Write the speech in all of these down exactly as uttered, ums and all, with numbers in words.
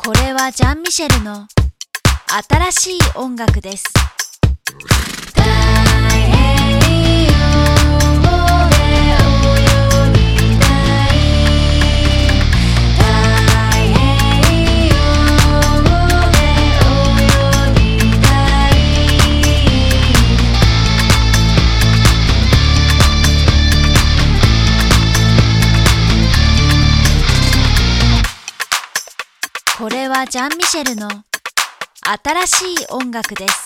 これはジャン・ミシェルの新しい音楽です。太平洋で泳ぎたい。太平洋で泳ぎたい。これはジャン・ミシェルの新しい音楽です。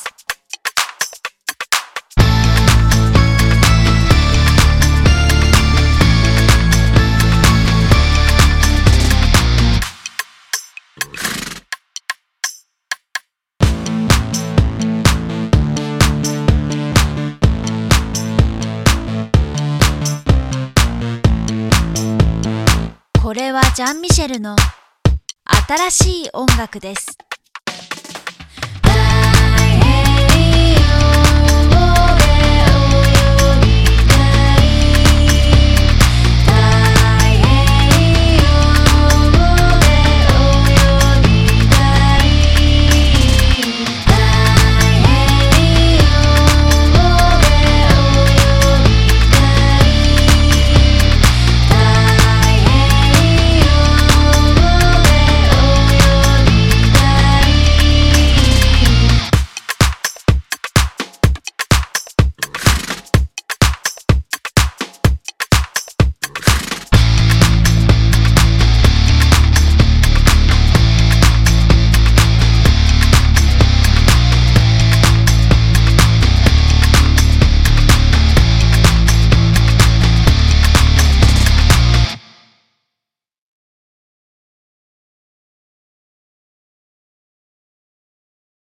これはジャン・ミシェルの新しい音楽です。